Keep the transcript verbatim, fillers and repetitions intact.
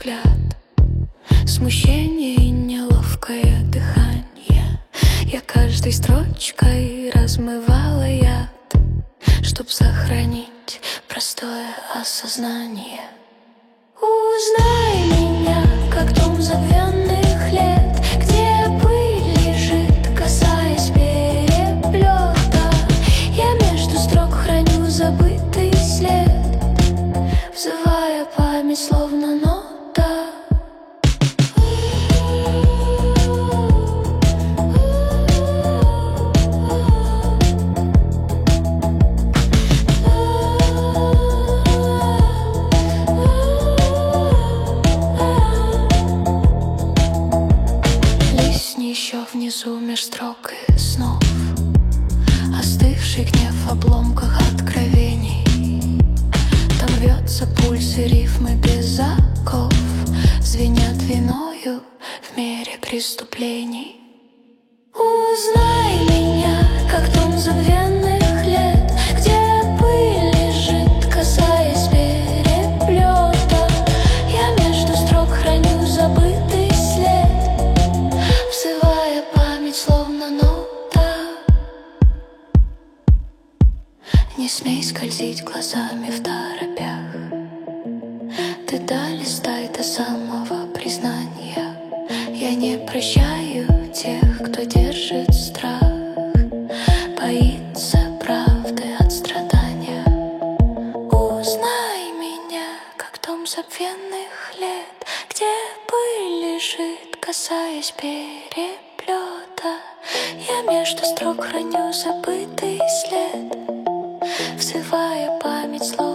взгляд, смущение и неловкое дыхание. Я каждой строчкой размывала яд, чтоб сохранить простое осознание. Узнай меня, как дом забвенных лет, где пыль лежит, касаясь переплета. Я между строк храню забытый след, взывая память, словно нота. Еще внизу меж строк и снов, остывший гнев в обломках откровений. Там рвется пульс и рифмы без оков, звенят виною в мире преступлений. Узнай меня, как дом забвенных лет, где пыль лежит, касаясь переплета. Я между строк храню забытый след, взывая память, словно нота. Не смей скользить глазами в торопях, ты долистай до самого признания. Я не прощаю тех, кто держит страх, боится правды от страдания. Узнай меня, как дом забвенных лет, где пыль лежит, касаясь переплета. Я между строк храню забытый след, взывая память, словно